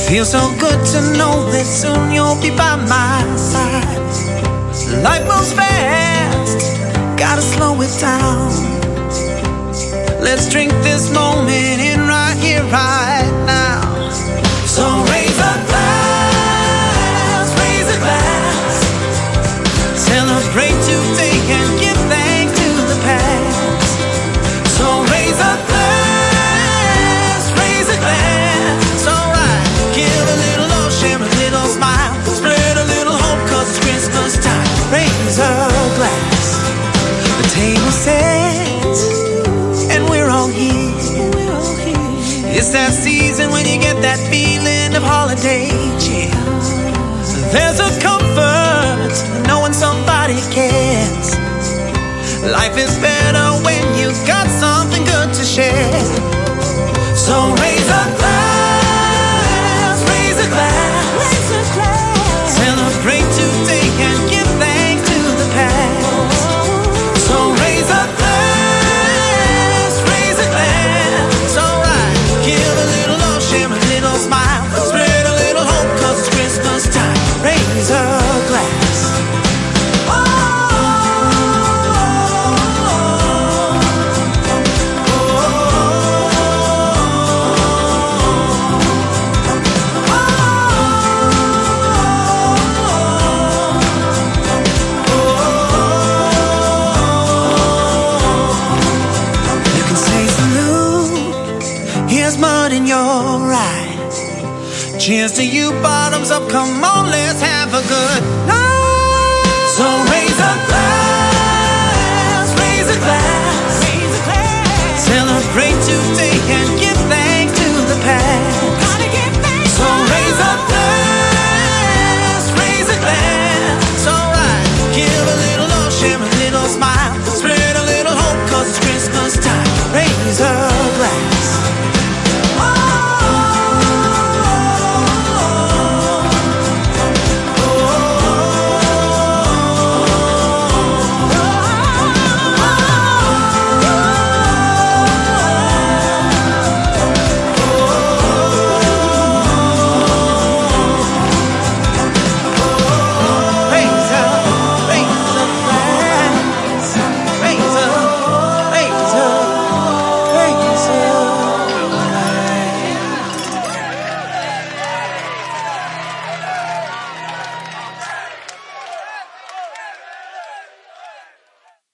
Feels so good to know that soon you'll be by my side. Life moves fast, gotta slow it down. Let's drink this moment in right here, right now. So raise a glass, raise a glass. Celebrate today and give thanks to the past. So raise a glass, raise a glass. Alright, give a little love, share a little smile, spread a little hope 'cause it's Christmas time. Raise a glass. The table set and we're all here. It's that season when you get that feeling of holiday cheer. There's a comfort knowing somebody cares. Life is better when you got something good to share. So raise a glass, raise a glass, raise a glass. Celebrate today and give thanks to the past. So raise a glass, raise a glass. Alright, give a little love, share a little smile, spread a little hope 'cause it's Christmas time. Raise a glass. Cheers to you, bottoms up, come on, let's have a good night. So raise a glass, raise a glass, raise a glass. Celebrate today.